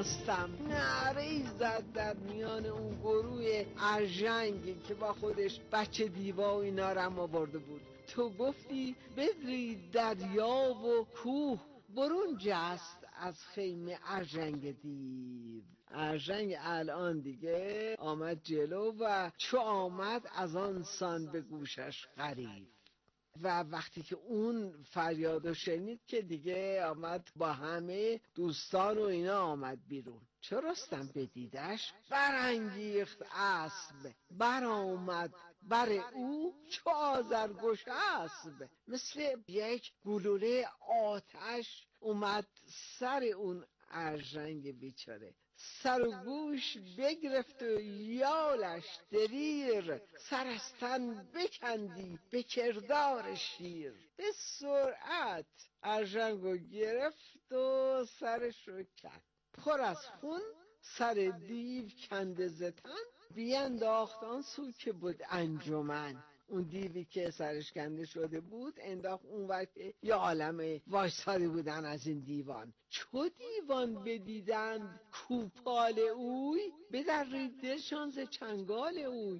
رستم نعره‌ای زد در میان اون گروه ارژنگ که با خودش بچه دیوا و اینا رم آورده بود. تو گفتی بدرید دریا و کوه، برون جست از خیمه ارژنگ دیو. ارژنگ الان دیگه آمد جلو و چو آمد از آن سان به گوشش غریو. و وقتی که اون فریادو شنید که دیگه آمد با همه دوستان و اینا آمد بیرون. چو رستم بدیدش برانگیخت اسب، برآمد بر او چو آذرگوش اسب. مثل یک گلوله آتش اومد سر اون ارژنگ بیچاره، سر و گوش بگرفت و یالش دلیر، سر از تن بکندی به کردار شیر. به سرعت ارژنگو گرفت و سرش رو کند، پر از خون سر دیو کنده ز تن، بینداخت آن سو که بود انجمن. اون دیوی که سرش کنده شده بود انداخت اون وقت یه عالم وایساده بودن از این دیوان. چو دیوان بدیدند کوپال اوی، بدرید دلشان ز چنگال اوی.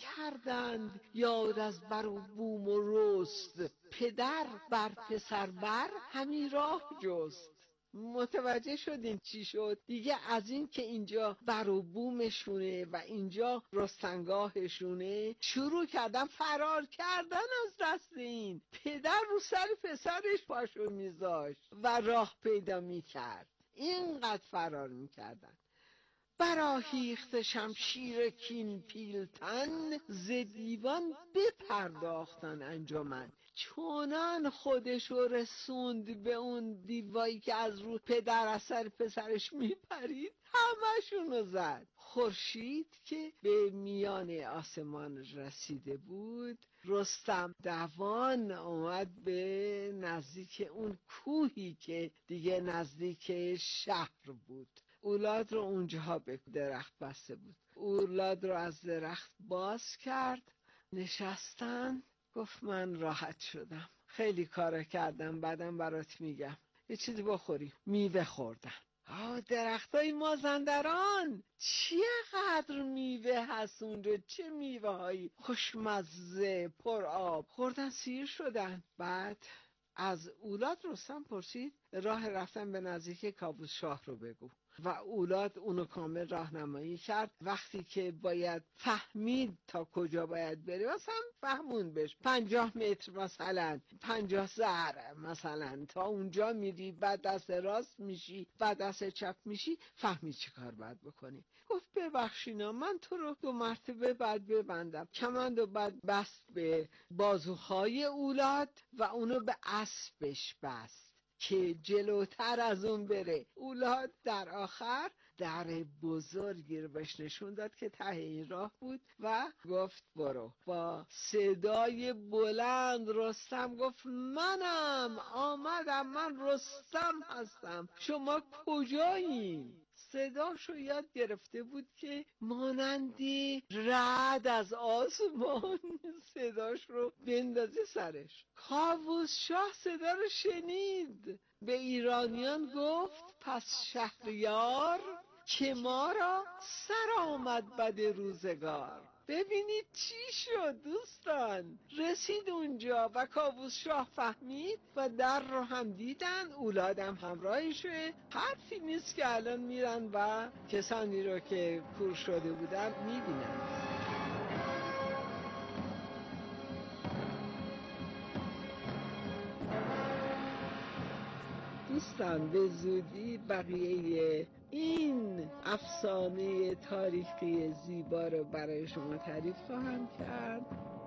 نکردند یاد از بر و بوم و رست، پدر بر پسر بر همی راه جست. متوجه شدین چی شد؟ دیگه از این که اینجا بر و بومشونه و اینجا رستنگاهشونه شروع کردن فرار کردن از دست این. پدر رو سر پسرش پاشو میذاشت و راه پیدا میکرد. اینقدر فرار میکردن. برآهیخت شمشیر کین پیلتن، ز دیوان بپرداختن انجمن. چونان خودشو رسوند به اون دیوایی که از رو پدر از سر پسرش میپرید، همشونو زد. خورشید که به میان آسمان رسیده بود، رستم دوان اومد به نزدیک اون کوهی که دیگه نزدیک شهر بود. اولاد رو اونجا به درخت بسته بود. اولاد رو از درخت باز کرد، نشستن. گفت من راحت شدم، خیلی کار کردم، بعدم برات میگم. یه چیزی بخوری. میوه خوردن. درختای مازندران چقدر میوه هست اونجا، چه میوه هایی خوشمزه پر آب. خوردن سیر شدن. بعد از اولاد رستم پرسید راه رفتن به نزدیک کاووس شاه رو بگو و اولاد اونو کامل راهنمایی کرد. وقتی که باید فهمید تا کجا باید بره، مثلا فهمون بش 50 متر مثلا 50 زر مثلا تا اونجا میری، بعد دست راست میشی، بعد دست چپ میشی، فهمید چه کار باید بکنی. گفت ببخشینا من تو رو 2 مرتبه بعد ببندم. کمند و بعد بست به بازوهای اولاد و اونو به اسبش بست که جلوتر از اون بره. اولاد در آخر در بزرگی رو بهش نشون داد که ته این راه بود و گفت برو. با صدای بلند رستم گفت منم آمدم، من رستم هستم، شما کجایین؟ صداشو یاد گرفته بود که مانندی رعد از آسمان صداش رو بندازه سرش. کاووس شاه صدا رو شنید، به ایرانیان گفت پس شهریار که ما را سر آمد بد روزگار. ببینید چی شد دوستان. رسید اونجا و کاووس شاه فهمید و در رو هم دیدن، اولادم همراهشه. حرفی نیست که الان میرن و کسانی رو که کور شده بودن میبینن. دوستان به زودی بقیه این افسانه تاریخی زیبا رو برای شما تعریف خواهم کرد.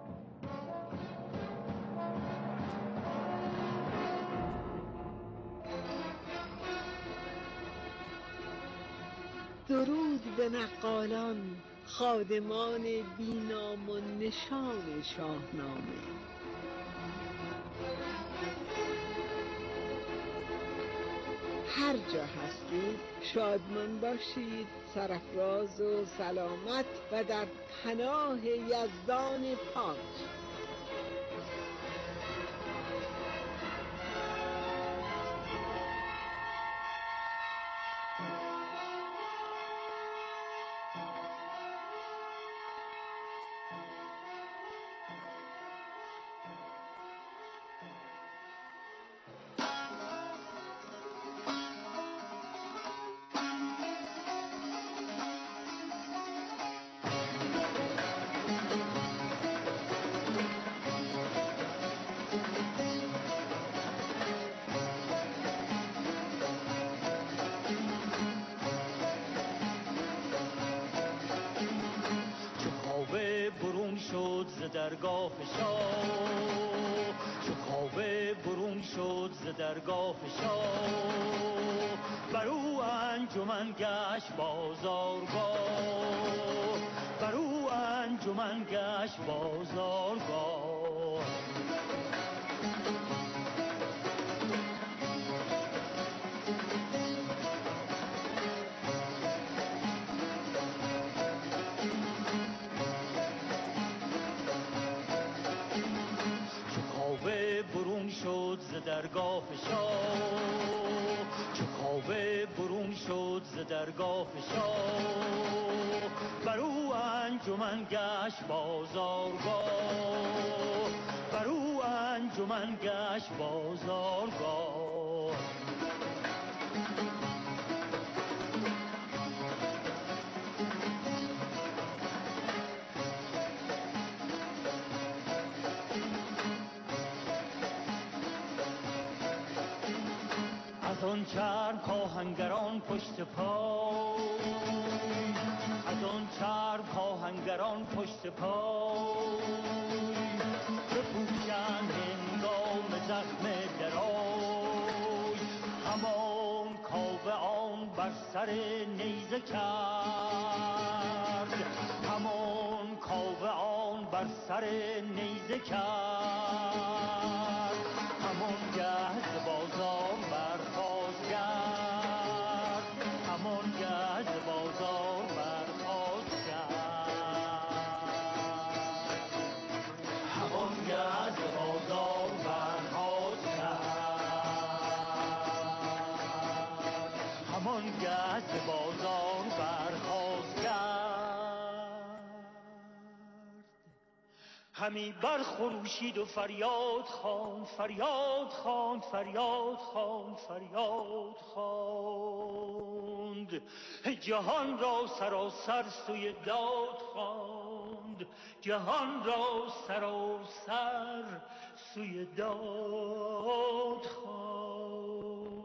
درود به نقالان، خادمان بینام و نشان شاهنامه. هر جا هستید شادمان باشید، سرافراز و سلامت و در پناه یزدان پاک. درگاه شاه، چو کاوه برون شد ز درگاه شاه، بر او انجمن گشت بازارگاه، بر او انجمن گشت بازارگاه. برون شد ز درگاه شاه، چو کاوه برون شد ز درگاه شاه، بر او انجمن گشت بازارگاه، بر او انجمن گشت بازارگاه. از آن چرم کاهنگران پشت پای، از آن چرم کاهنگران پشت پای، بپوشند هنگام زخم درای، همان کاوه آن بر سر نیزه کرد، همان کاوه آن بر سر نیزه کرد، همان گه ز بازار برخاست کرد، همان گه ز بازار برخاست کرد، همان گه ز بازار برخاست کرد، همان گه ز بازار برخاست کرد. همی برخروشید و فریاد خواند، فریاد خواند، فریاد خواند، فریاد خواند، جهان را سراسر سوی داد خواند، جهان را سراسر سوی داد خواند.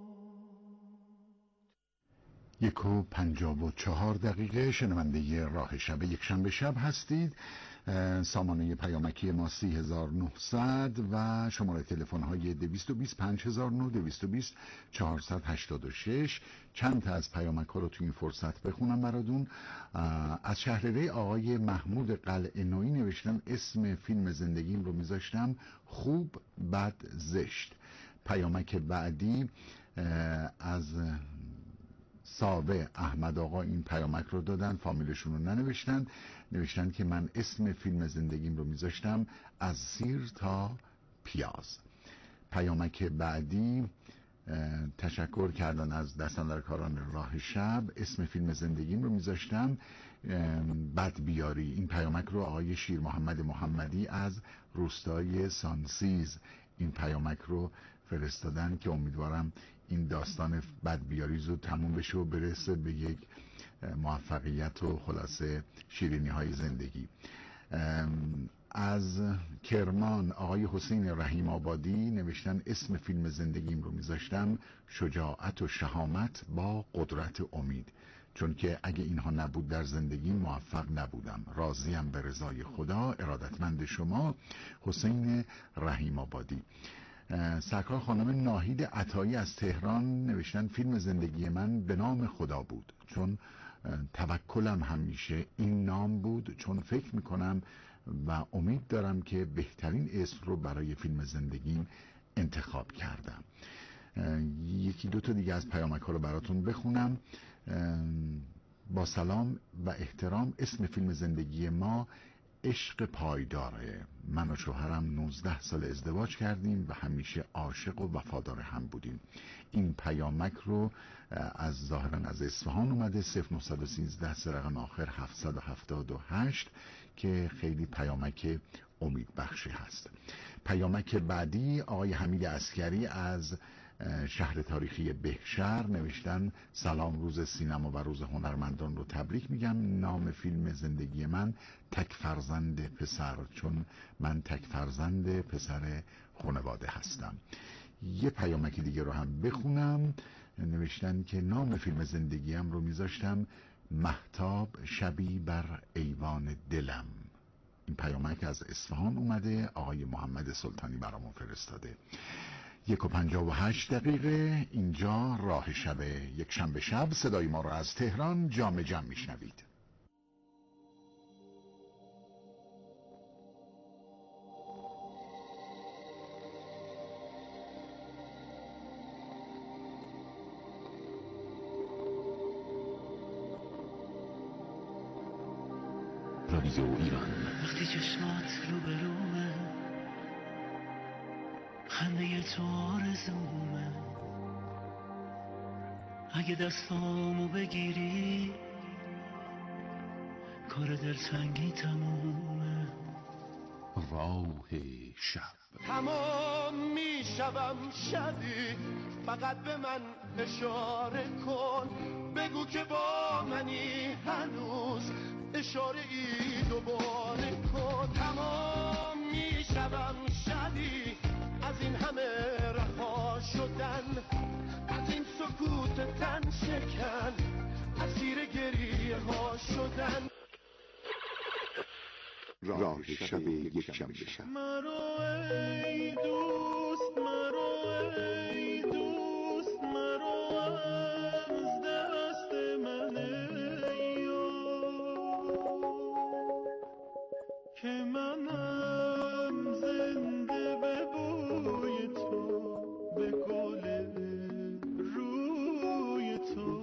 1:54 شنونده راه شب یک شنبه شب هستید. سامانه پیامکی ما 30900 و شماره تلفن های 220 5009 220 486. چند تا از پیامک ها رو تو این فرصت بخونم براتون. از شهرره آقای محمود قلعه‌نویی نوشتم اسم فیلم زندگیم رو میذاشتم خوب بد زشت. پیامک بعدی از ساوه احمد آقا این پیامک رو دادن، فامیلشون رو ننوشتن، نوشتن که من اسم فیلم زندگیم رو میذاشتم از سیر تا پیاز. پیامک بعدی تشکر کردن از دستاندرکاران راه شب، اسم فیلم زندگیم رو میذاشتم بدبیاری. این پیامک رو آقای شیر محمد محمدی از روستای سانسیز این پیامک رو فرستادن که امیدوارم این داستان بدبیاری زود تموم بشه و برسه به یک موفقیت و خلاصه شیرینی های زندگی. از کرمان آقای حسین رحیم آبادی نوشتن اسم فیلم زندگیم رو میذاشتم شجاعت و شهامت با قدرت امید، چون که اگه اینها نبود در زندگی موفق نبودم. راضیم به رضای خدا. ارادتمند شما حسین رحیم آبادی. سرکار خانم ناهید عطایی از تهران نوشتن فیلم زندگی من به نام خدا بود، چون توکلم همیشه این نام بود، چون فکر میکنم و امید دارم که بهترین اسم رو برای فیلم زندگیم انتخاب کردم. یکی دو تا دیگه از پیامک ها رو براتون بخونم. با سلام و احترام، اسم فیلم زندگی ما عشق پایداره. من و شوهرم 19 سال ازدواج کردیم و همیشه عاشق و وفادار هم بودیم. این پیامک رو از ظاهرا از اصفهان اومده، 0913 رقم آخر 778 که خیلی پیامک امید بخشی هست. پیامک بعدی آقای حمید عسکری از شهر تاریخی بهشهر نوشتن سلام، روز سینما و روز هنرمندان رو تبریک میگم. نام فیلم زندگی من تک فرزند پسر، چون من تک فرزند پسر خانواده هستم. یه پیامک دیگه رو هم بخونم. نوشتن که نام فیلم زندگیم رو میذاشتم مهتاب شبی بر ایوان دلم. این پیامک از اصفهان اومده، آقای محمد سلطانی برامون فرستاده. 1:58 اینجا راه شب یک شنبه شب. صدای ما رو از تهران جام جم میشنوید. رادیو ایران. وقتی چشمات رو به رومه، خنده تو آرزومه، اگه دستامو بگیری کار دلتنگی تمومه. راه شب. تمام میشم شبی، فقط به من اشاره کن، بگو که با منی هنوز، اشاره ای دوباره کن. تمام میشم شبی از این همه رها شدن، از این سکوت تن شکن، اسیر گریه ها شدن. راه شب یک شنبه شب. مرو ای دوست، مرو ای دوست، مرو از دست من که منم زنده به بوی تو، به گل روی تو.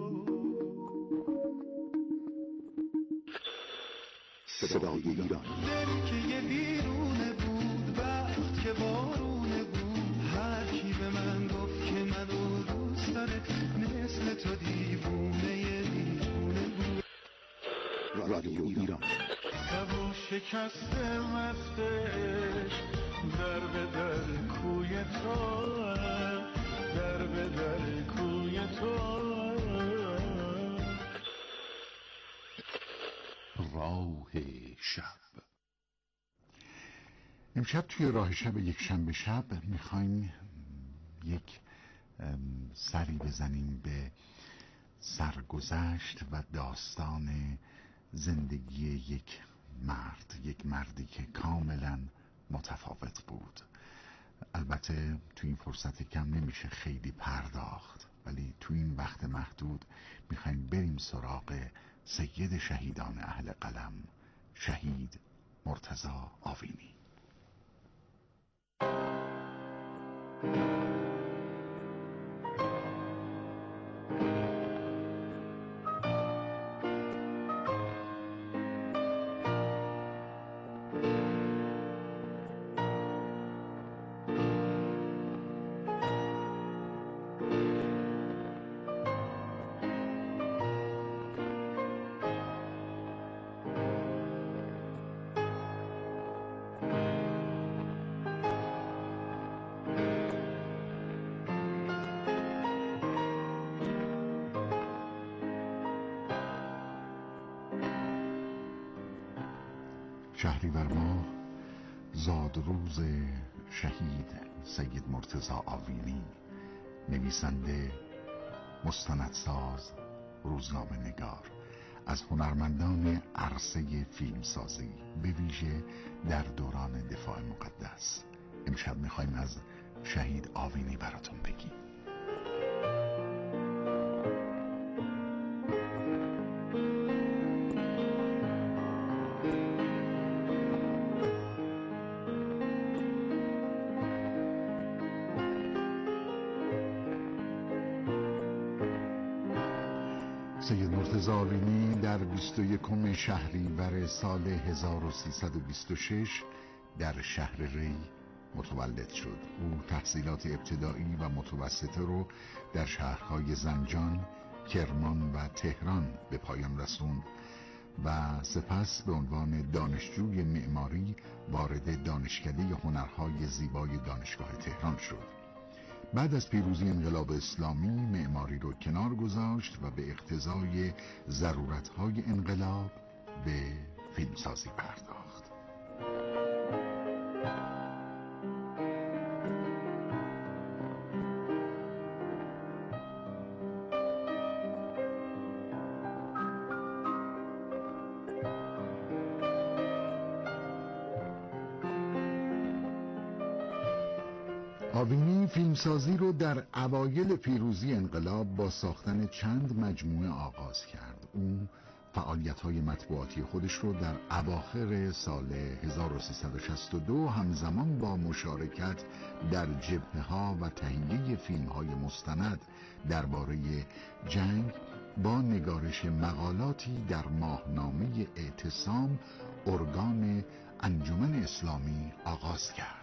صدای ایران. دل که یه بیرونه بود، وقت که بارونه بود، هر کی به من گفت که منو دوست داره، مثل تو دیوونه دیوونه بود. رادیو ایران. سبو شکسته مستش، در به در کوی تو، در به در کوی تو. راه شب. امشب توی راه شب یک شنبه شب میخوایم یک سری بزنیم به سرگذشت و داستان زندگی یک مردی که کاملا متفاوت بود. البته تو این فرصت کم نمیشه خیلی پرداخت، ولی تو این وقت محدود میخوایم بریم سراغ سید شهیدان اهل قلم، شهید مرتضی آوینی. شهریور ماه زادروز شهید سید مرتضی آوینی، نویسنده، مستندساز، روزنامه نگار، از هنرمندان عرصه فیلمسازی به ویژه در دوران دفاع مقدس. امشب میخوایم از شهید آوینی براتون بگیم. سید مرتضی آوینی در 21 شهریور سال 1326 در شهر ری متولد شد. او تحصیلات ابتدایی و متوسطه رو در شهرهای زنجان، کرمان و تهران به پایان رسوند و سپس به عنوان دانشجوی معماری وارد دانشکده هنرهای زیبای دانشگاه تهران شد. بعد از پیروزی انقلاب اسلامی معماری رو کنار گذاشت و به اقتضای ضرورت‌های انقلاب به فیلمسازی پرداخت. آوینی فیلمسازی رو در اوایل پیروزی انقلاب با ساختن چند مجموعه آغاز کرد. او فعالیت‌های مطبوعاتی خودش رو در اواخر سال 1362 همزمان با مشارکت در جبهه‌ها و تهیه فیلم‌های مستند درباره جنگ با نگارش مقالاتی در ماهنامه اعتصام ارگان انجمن اسلامی آغاز کرد.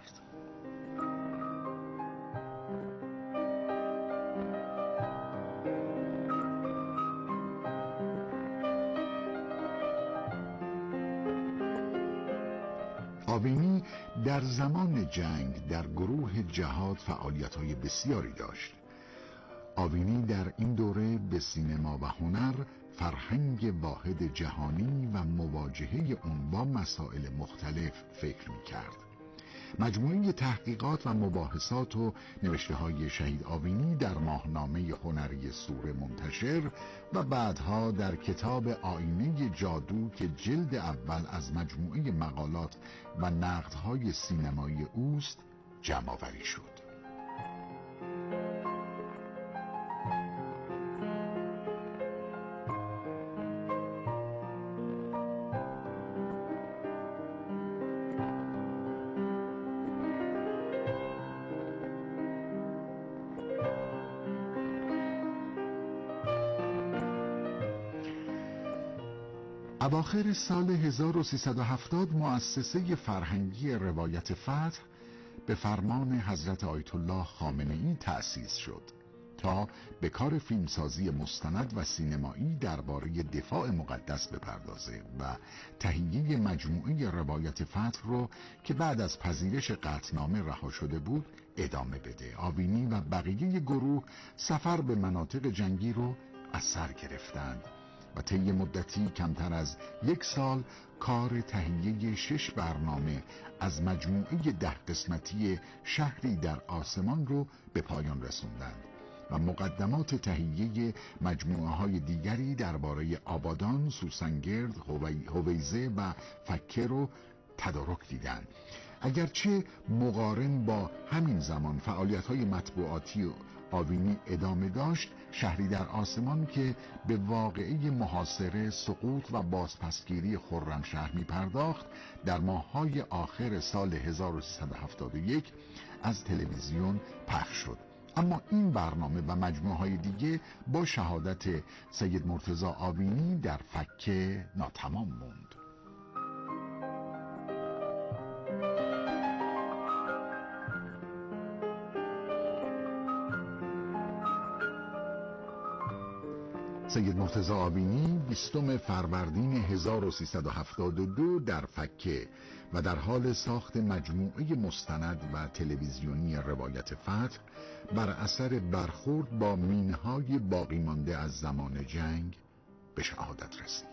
آوینی در زمان جنگ در گروه جهاد فعالیت‌های بسیاری داشت. آوینی در این دوره به سینما و هنر، فرهنگ واحد جهانی و مواجهه اون با مسائل مختلف فکر می‌کرد. مجموعه تحقیقات و مباحثات و نوشته‌های شهید آوینی در ماهنامه هنری سوره منتشر و بعدها در کتاب آینه جادو که جلد اول از مجموعه مقالات و نقدهای سینمایی اوست جمع‌آوری شد. اواخر سال 1370 مؤسسه فرهنگی روایت فتح به فرمان حضرت آیت الله خامنه‌ای تأسیس شد تا به کار فیلمسازی مستند و سینمایی درباره دفاع مقدس بپردازه و تهیه مجموعه روایت فتح رو که بعد از پذیرش قطعنامه رها شده بود ادامه بده. آوینی و بقیه گروه سفر به مناطق جنگی رو از سر گرفتند و طی مدتی کمتر از 1 سال کار تهیه 6 برنامه از مجموعه 10 قسمتی شهری در آسمان رو به پایان رسوندند و مقدمات تهیه مجموعه های دیگری درباره آبادان، سوسنگرد، هویزه و فکه رو تدارک دیدند. اگرچه مقارن با همین زمان فعالیت‌های مطبوعاتی آوینی ادامه داشت، شهری در آسمان که به واقعه محاصره، سقوط و بازپسگیری خرمشهر می پرداخت در ماه‌های آخر سال 1371 از تلویزیون پخش شد. اما این برنامه و مجموعه‌های دیگه با شهادت سید مرتضی آوینی در فکه ناتمام موند. سید مرتضی آوینی 20 فروردین 1372 در فکه و در حال ساخت مجموعه مستند و تلویزیونی روایت فتح بر اثر برخورد با مینهای باقی مانده از زمان جنگ به شهادت رسید.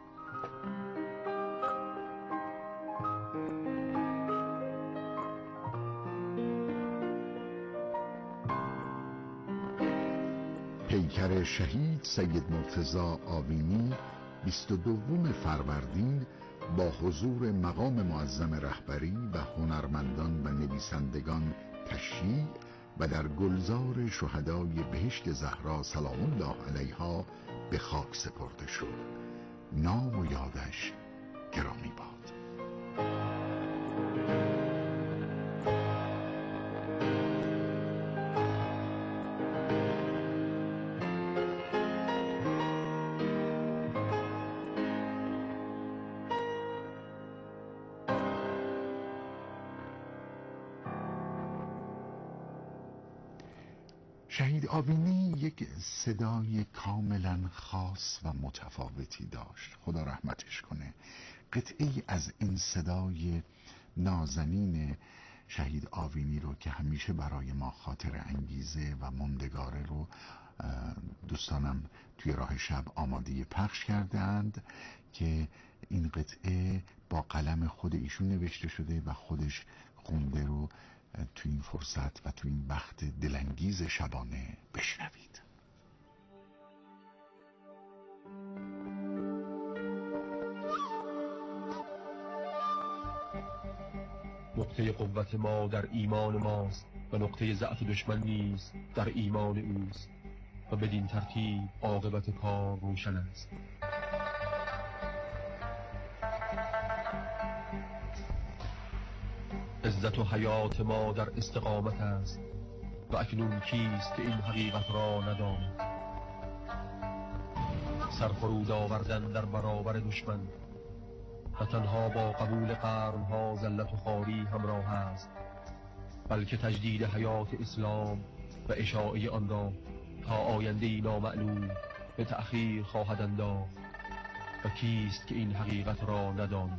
پیکر شهید سید مرتضی آوینی 22 فروردین با حضور مقام معظم رهبری و هنرمندان و نویسندگان تشییع و در گلزار شهدای بهشت زهرا سلام الله علیها به خاک سپرده شد. نام و یادش گرامی باد. شهید آوینی یک صدای کاملا خاص و متفاوتی داشت. خدا رحمتش کنه. قطعی از این صدای نازنین شهید آوینی رو که همیشه برای ما خاطر انگیزه و ماندگاره رو دوستانم توی راه شب آماده پخش کردند که این قطعه با قلم خود ایشون نوشته شده و خودش خونده رو تو این فرصت و تو این وقت دلانگیز شبانه بشنوید. نقطه قوت ما در ایمان ماست و نقطه ضعف دشمن نیز در ایمان اوست و بدین ترتیب عاقبت کار روشن است. عزت و حیات ما در استقامت است و اکنون کیست که این حقیقت را نداند؟ سرفرود آوردن در برابر دشمن و تنها با قبول قرنها ذلت و خواری همراه است، بلکه تجدید حیات اسلام و اشاعه آن را تا آینده نامعلوم به تأخیر خواهد انداخت و کیست که این حقیقت را نداند؟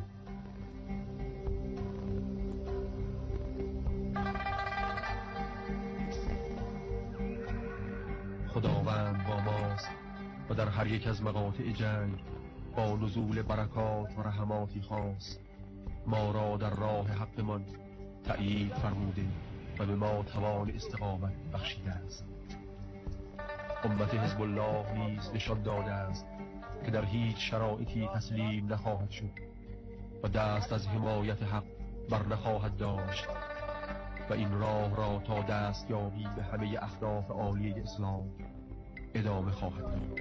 خداوند با ماست و در هر یک از مقاطع جنگ با نزول برکات و رحماتی خاص ما را در راه حقمان تأیید فرموده و به ما توان استقامت بخشیده است. امت حزب الله نیز نشان داده است که در هیچ شرایطی تسلیم نخواهد شد و دست از حمایت حق بر نخواهد داشت و این راه را تا دستیابی به همه اهداف عالی اسلام ادامه خواهد داد.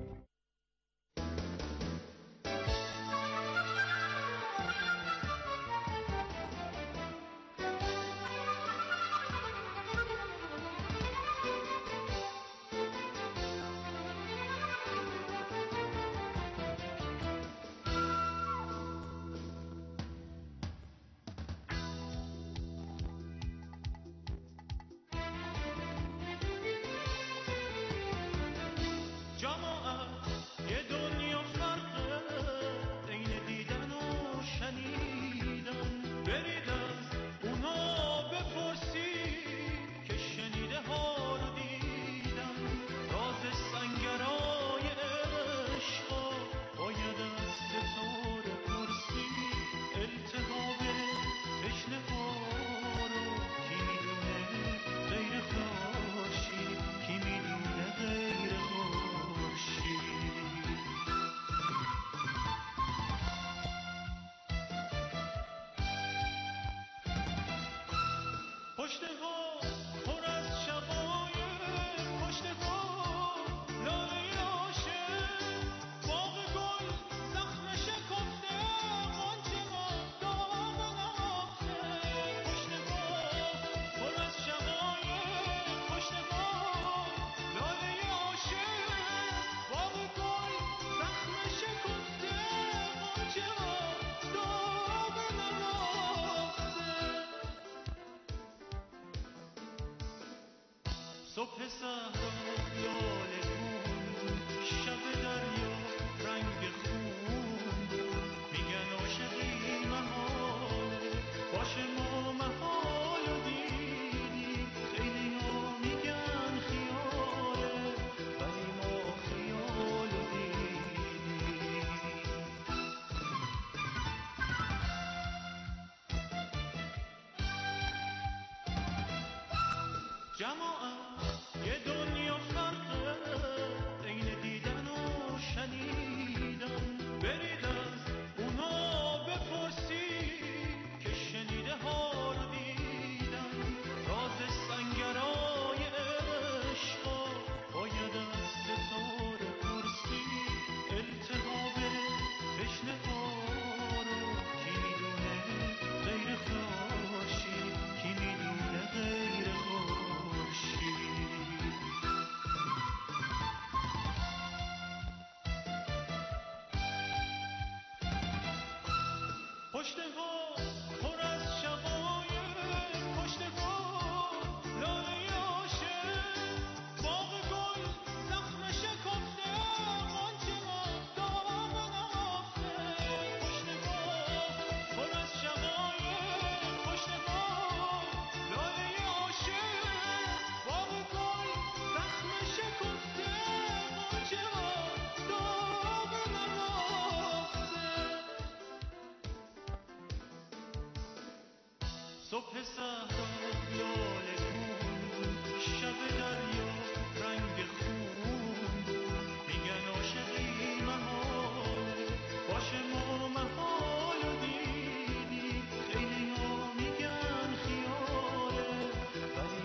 صبح صحرا لاله بود، شب دریا رنگ خون بود. میگن عاشقی محاله، باشه ما محال و دیدی. خیلی ها میگن خیاله، ولی ما خیال و دیدی. جماعت یه دنیا فرقه بین دیدن و شنیدن. برید از اونا بپرسی که شنیده ها رو دیدن. راز سنگرای عشقا باید از ستاره پرسی. التهاب تشنه ها رو کی میدونه غیر خورشید؟ کی میدونه غیر پشت ها پر از شقایق، پشت ها لاله عاشق. باغ گل زخم شکفته، غنچه ها داغ نهفته. پشت ها پر از شقایق، پشت ها لاله عاشق. باغ گل زخم شکفته، غنچه ها داغ نهفته. صبح صحرا لاله بود، شب دریا رنگ خون بود. میگن عاشقی محاله، باشه ما محال و دیدی. خیلی ها میگن خیاله، ولی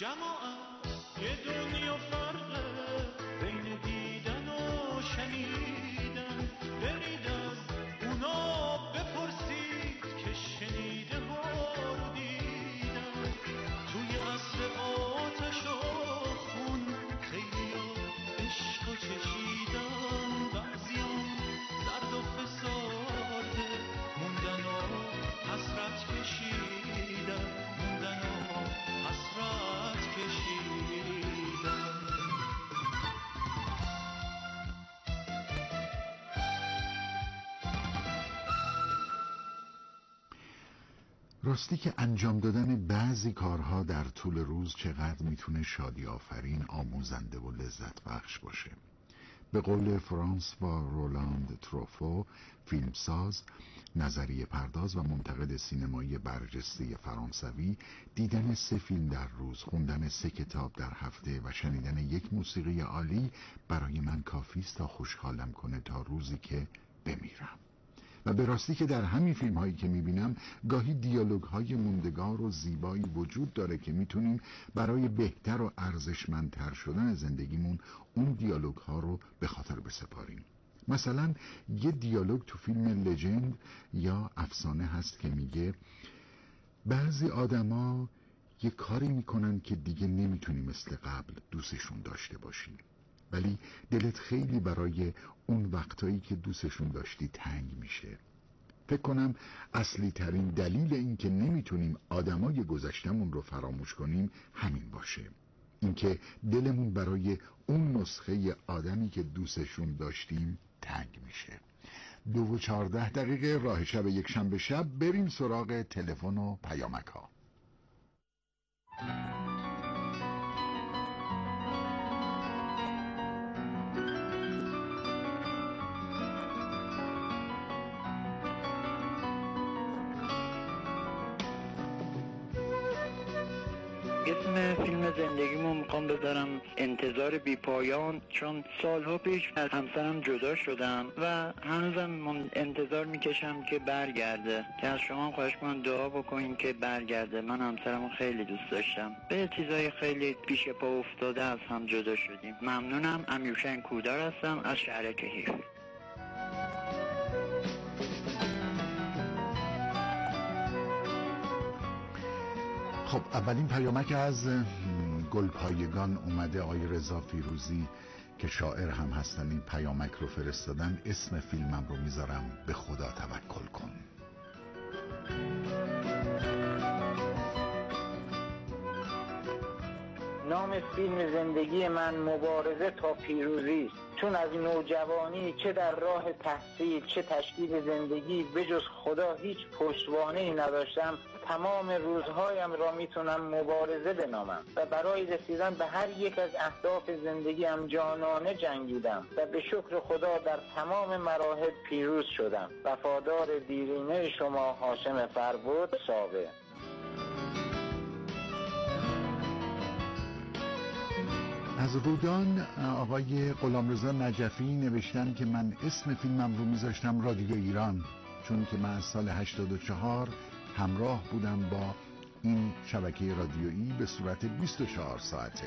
جماعت یه دنیا فرقه بین دیدن و شنیدن. برید از اونا بپرسید که شنیده ها رو دیدن. توی عصر آتش و خون خیلی عشق و چشیدن. بعضیان درد و فساد موندن و حسرت کشیدن. موندن و حسرت کشیدن. راستی که انجام دادن بعضی کارها در طول روز چقدر میتونه شادی آفرین، آموزنده و لذت بخش باشه. به قول فرانسوا رولاند تروفو، فیلمساز، نظریه پرداز و منتقد سینمایی برجسته فرانسوی، دیدن 3 فیلم در روز، خوندن 3 کتاب در هفته و شنیدن 1 موسیقی عالی برای من کافی است تا خوشحالم کنه تا روزی که بمیرم. و به راستی که در همین فیلم هایی که میبینم گاهی دیالوگ های موندگار و زیبایی وجود داره که میتونیم برای بهتر و ارزشمندتر شدن زندگیمون اون دیالوگ ها رو به خاطر بسپاریم. مثلا یه دیالوگ تو فیلم لژند یا افسانه هست که میگه بعضی آدما یه کاری میکنن که دیگه نمیتونی مثل قبل دوستشون داشته باشی، ولی دلت خیلی برای اون وقتایی که دوستشون داشتی تنگ میشه. فکر کنم اصلی ترین دلیل این که نمیتونیم آدمای گذشتمون رو فراموش کنیم همین باشه، اینکه دلمون برای اون نسخه آدمی که دوستشون داشتیم تنگ میشه. 2:14 راه شب یک شنبه شب. بریم سراغ تلفن و پیامک ها. اسم فیلم زندگیمو میخوام بذارم انتظار بی پایان، چون سالها پیش از همسرم جدا شدم و هنوزم انتظار میکشم که برگرده، که از شما خواهش کنم دعا بکنین که برگرده. من همسرمو خیلی دوست داشتم، به چیزای خیلی پیش پا افتاده از هم جدا شدیم. ممنونم. امیرحسین کودار هستم از شهر کهیر. خب اولین پیامک از گلپایگان اومده. آقای رضا فیروزی که شاعر هم هستن این پیامک رو فرستادن. اسم فیلمم رو میذارم به خدا توکل کن. نام فیلم زندگی من مبارزه تا پیروزی است. چون از نوجوانی چه در راه تحصیل چه تشکیل زندگی بجز خدا هیچ پشتوانه‌ای نداشتم، تمام روزهایم را میتونم مبارزه بنامم و برای رسیدن به هر یک از اهداف زندگیم جانانه جنگیدم و به شکر خدا در تمام مراحل پیروز شدم. وفادار دیرینه شما، هاشم فربود، ساوه. از رودان آقای غلامرضا نجفی نوشتن که من اسم فیلمم رو میذاشتم رادیو ایران، چون که من از سال 84 همراه بودم با این شبکه رادیویی به صورت 24 ساعته.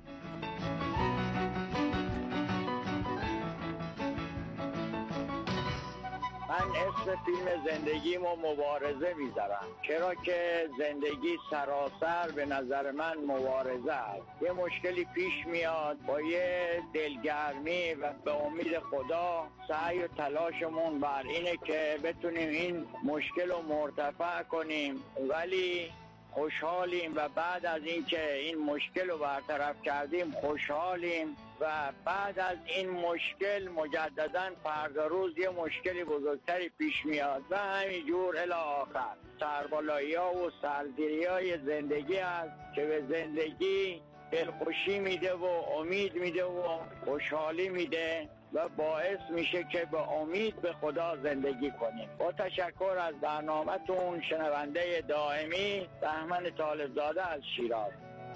من اسم فیلم زندگیمو مبارزه میذارم، چرا که زندگی سراسر به نظر من مبارزه است. یه مشکلی پیش میاد، با یه دلگرمی و به امید خدا سعی و تلاشمون بر اینه که بتونیم این مشکل رو مرتفع کنیم، ولی خوشحالیم و بعد از اینکه این مشکل رو برطرف کردیم خوشحالیم و بعد از این مشکل مجدداً فردا روز یه مشکلی بزرگتری پیش میاد و همینجور الی آخر. سربالایی ها و سردیری های زندگی هست که به زندگی دلخوشی میده و امید میده و خوشحالی میده و باعث میشه که به امید به خدا زندگی کنیم. با تشکر از برنامه‌تون، شنونده دائمی بهمن طالبزاده از شیراز.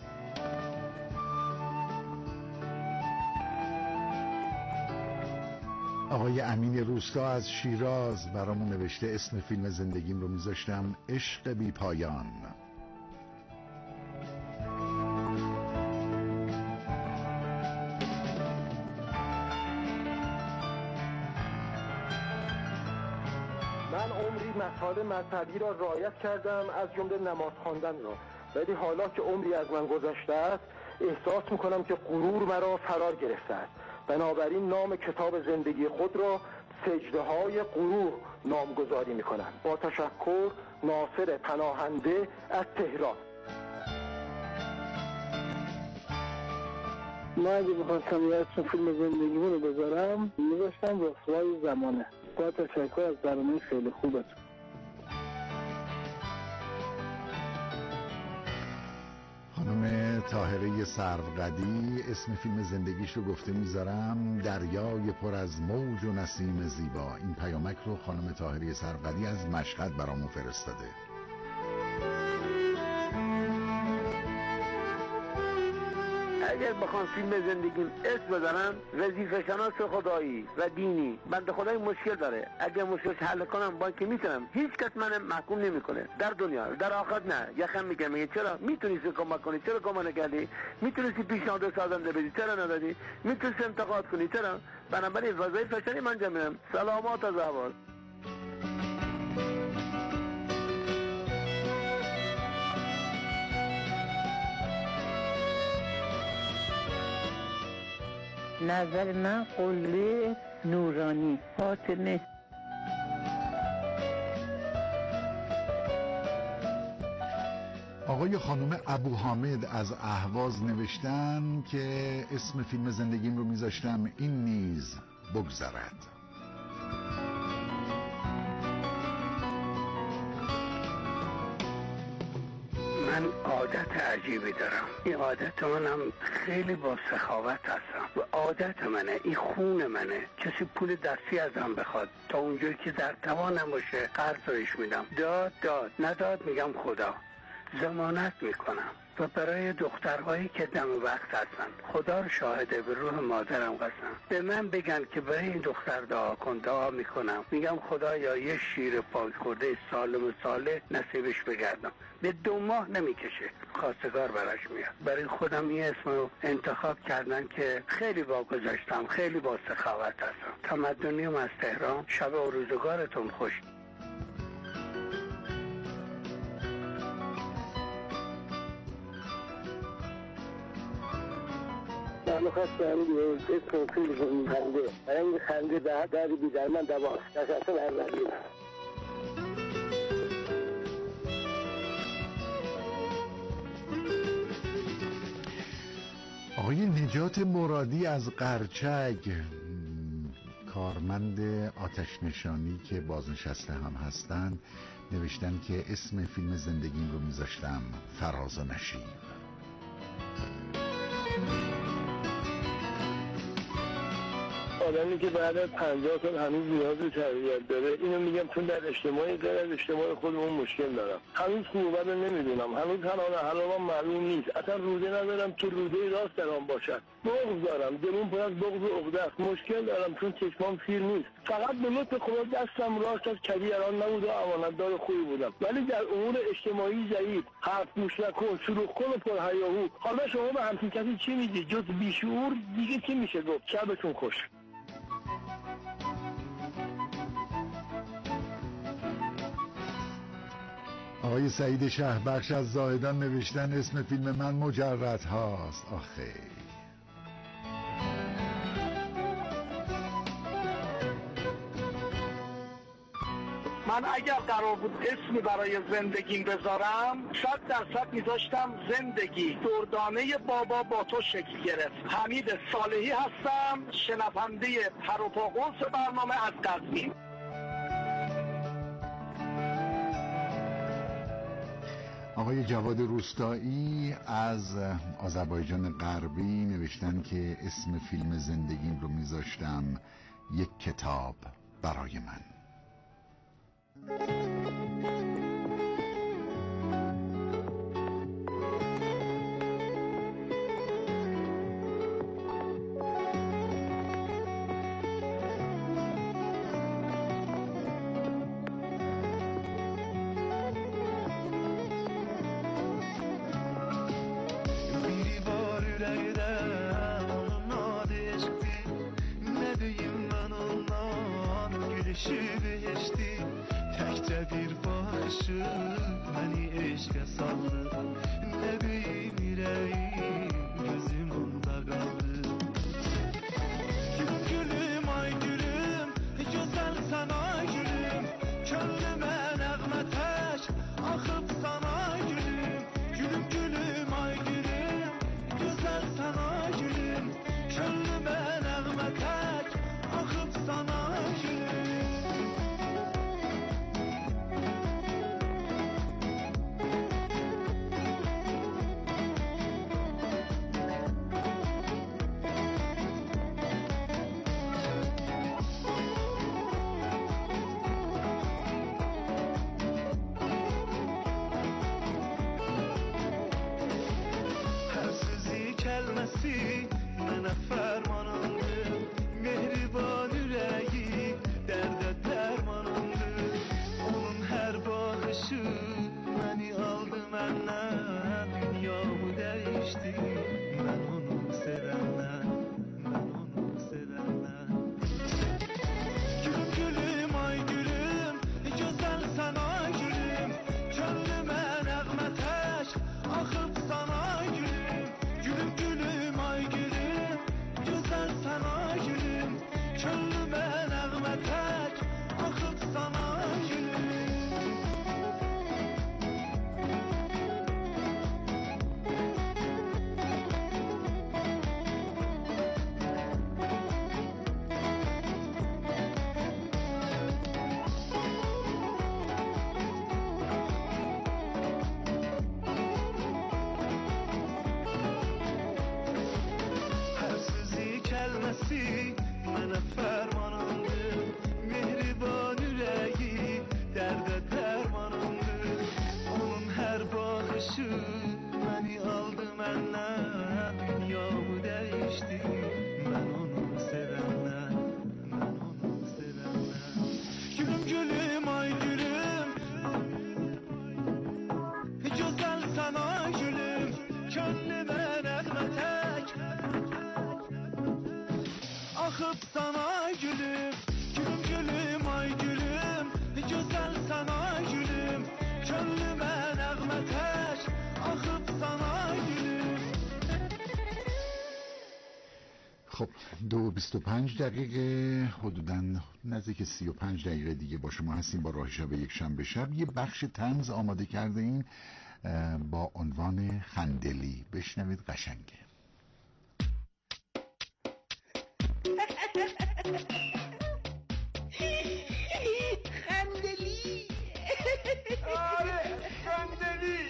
آقای امین روستا از شیراز برامون نوشته اسم فیلم زندگیم رو میذاشتم عشق بی پایان. من عمری مسائل مذهبی را رعایت کردم، از جمله نماز خواندن را، ولی حالا که عمری از من گذشته است احساس میکنم که غرور مرا فرار گرفته است. بنابراین نام کتاب زندگی خود را سجده های غرور نامگذاری میکنم. با تشکر، ناصر پناهنده از تهران. من اگه بخواستم یه اسم فیلم زندگیمون رو بذارم میذاشتم رسوای زمانه. با تشکر از برنامه خیلی خوبتون. خانم طاهره سروقدی اسم فیلم زندگیش رو گفته میذارم دریای پر از موج و نسیم زیبا. این پیامک رو خانم طاهره سروقدی از مشهد برامون فرستاده. اگر بخوام فیلم زندگیم اسم بزنم وظیفه شناس خدایی و دینی. بنده خدای مشکل داره، اگر مشکل حل کنم با که میتونم، هیچ کس من محکوم نمیکنه در دنیا، در آخرت نه. یخم میگه چرا میتونی کمک کنی، چرا کمک نکردی، میتونی پیشنهاد سازنده بدی، چرا ندادی، میتونی انتقاد کنی، چرا. بنابراین وظیفه شناسی من انجام میدم. سلامات از احوال. نظر من قله نورانی فاطمه. آقای خانم ابو حامد از اهواز نوشتن که اسم فیلم زندگیم رو میذاشتم این نیز بگذرد. من عادت عجیبی دارم. این عادت منم خیلی با سخاوت هستم و عادت منه، این خون منه. کسی پول دستی ازم بخواد تا اونجایی که در توانم باشه قرضش میدم. داد نداد میگم خدا. ضمانت میکنم. و برای دخترهایی که دم وقت هستن، خدا رو شاهده، به روح مادرم قسم، به من بگن که برای این دختر دعا کن. دعا میکنم، میگم خدایا یه شیر پاک خورده سالم و صالح نصیبش بگردم. به 2 ماه نمیکشه خواستگار براش میاد. برای خودم این اسم رو انتخاب کردن که خیلی با گذاشتم، خیلی با سخاوت هستم. تمدنیم از تهران. شب و روزگارتون خوش. من خواستم اسم فیلم خنده این خنده داری بیدر من دواست تشکر اولی. آقای نجات مرادی از قرچگ، کارمند آتش نشانی که بازنشسته هم هستن، نوشتن که اسم فیلم زندگیم رو میذاشتم فراز و نشیب. آدمی که بعد از 50 سال هنوز نیاز به تربیت داره، اینو میگم چون در اجتماعی غیر از اجتماع خودمون مشکل دارم. هنوز خوبه رو نمیدونم، هنوز حلالم معلوم نیست، اصلا روزه ندارم که روزه راست درام باشد. بغض دارم، دلم پر از بغض و عقده است. مشکل دارم چون چشمام سیر نیست. فقط به لطف خدا دستم راست از کبیران نبود و امانتدار خوبی بودم، ولی در امور اجتماعی ضعیف، حرف گوش نکن، شروع کن و پرهیاهو. حالا شما به همچین کسی چی میگی جز بیشعور؟ دیگه چی میشه گفت؟ شبتون خوش. آقای سعید شهربخش از زاهدان نوشتن اسم فیلم من مجرد هاست. آخه من اگر قرار بود اسمی برای زندگیم بذارم 100% میذاشتم زندگی. دردانه بابا با تو شکل گرفت. حمید صالحی هستم، شنونده پر و پا قرص برنامه از قزوین. آقای جواد روستایی از آذربایجان غربی نوشتن که اسم فیلم زندگیم رو میذاشتم یک کتاب برای من. yerə saldı. Nə deyim ürəyim gözüm onda qaldı. Gülüm gülüm ay gülüm, gözəl sən ay gülüm, könlümə nəğmə tək axıb sana gülüm. Gülüm gülüm ay gülüm, gözəl sən ay gülüm, könlümə nəğmə tək axıb sana gülüm. Mənə fərmanındır, mehriban ürəyi dərdə dərmanındır. Onun hər baxışı məni aldı məndən, dünyamı dəyişdi mən onu sevəndən, mən onu sevəndən. Gülüm gülüm ay gülüm, gözəl sən ay gülüm, könlümə nəğmə tək axıb sana gülüm. Gülüm gülüm ay gülüm, gözəl sən ay gülüm, könlümə nəğmə tək axıb sana gülüm. Mənə fərmanındır, mehriban ürəyi dərdə dərmanındır. Onun hər baxışı məni aldı məndən, dünyamı dəyişdi mən onu sevəndən, mən onu sevəndən. Gülüm gülüm ay gülüm, gözəl sən ay gülüm, könlümə nəğmə tək axıb sana gülüm. Gülüm gülüm ay gülüm, gözəl sən ay gülüm, könlümə nəğmə tək axıb sana gülüm. خب 2:25 حدوداً نزدیک 35 دقیقه دیگه با شما هستیم با راه شب یک شنبه شب. یه بخش طنز آماده کرده این با عنوان خندلی. بشنوید قشنگه. خندلی. آره خندلی.